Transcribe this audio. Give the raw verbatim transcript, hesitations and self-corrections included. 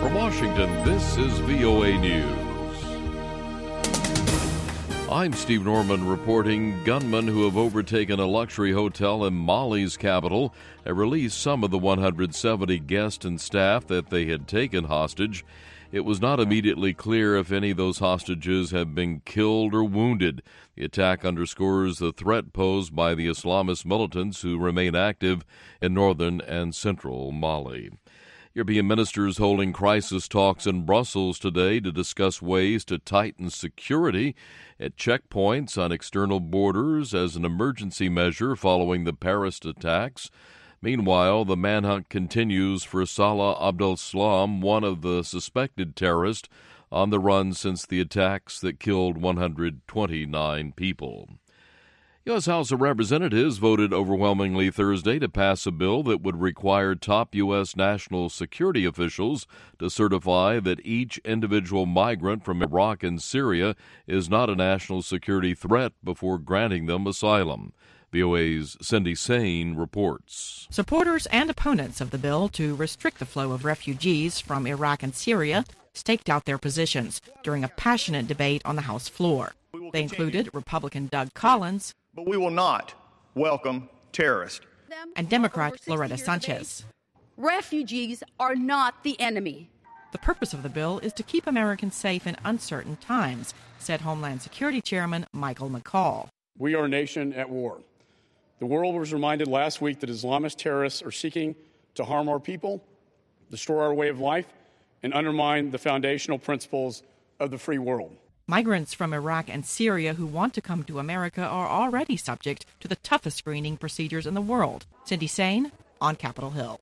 From Washington, this is V O A News. I'm Steve Norman reporting gunmen who have overtaken a luxury hotel in Mali's capital have released some of the one hundred seventy guests and staff that they had taken hostage. It was not immediately clear if any of those hostages have been killed or wounded. The attack underscores the threat posed by the Islamist militants who remain active in northern and central Mali. European ministers holding crisis talks in Brussels today to discuss ways to tighten security at checkpoints on external borders as an emergency measure following the Paris attacks. Meanwhile, the manhunt continues for Salah Abdeslam, one of the suspected terrorists on the run since the attacks that killed one hundred twenty-nine people. U S. House of Representatives voted overwhelmingly Thursday to pass a bill that would require top U S national security officials to certify that each individual migrant from Iraq and Syria is not a national security threat before granting them asylum. V O A's Cindy Sain reports. Supporters and opponents of the bill to restrict the flow of refugees from Iraq and Syria staked out their positions during a passionate debate on the House floor. They included Republican Doug Collins, but we will not welcome terrorists, and Democrat Loretta Sanchez. Refugees are not the enemy. The purpose of the bill is to keep Americans safe in uncertain times, said Homeland Security Chairman Michael McCaul. We are a nation at war. The world was reminded last week that Islamist terrorists are seeking to harm our people, destroy our way of life, and undermine the foundational principles of the free world. Migrants from Iraq and Syria who want to come to America are already subject to the toughest screening procedures in the world. Cindy Sain on Capitol Hill.